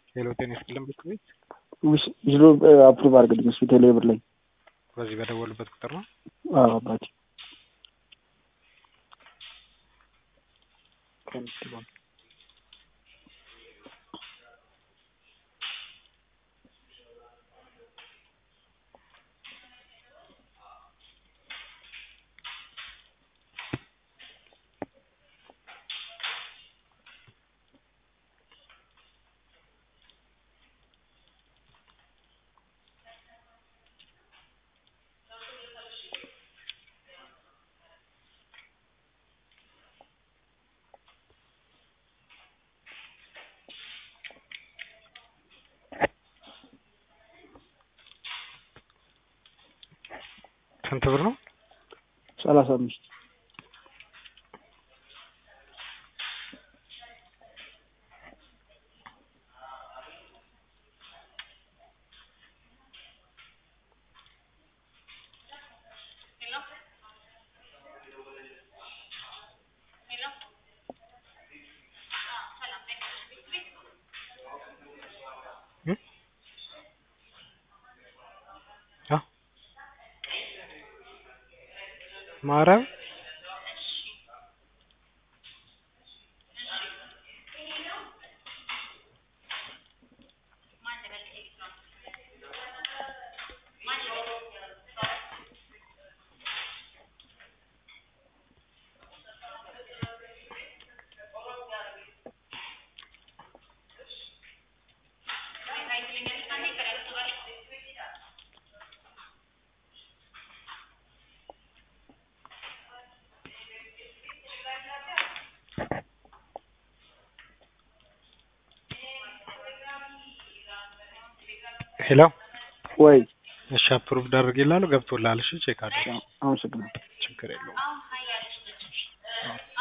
ሄሎ ጤና ይስጥልን ቤት ይሎ አፕሩቭ አድርግልኝ ሆስፒታል ሌበር ላይ በዚህ በደወሉበት ቁጥር ነው። አዎ አባቴ ስንት ብር ነው? 35 ማረም ሄሎ ወይ እሺ አፕሩቭ ዳርግልሃለሁ ገብቶልሃል። እሺ ቼክ አድርግ። አመሰግናለሁ። ችግር የለውም።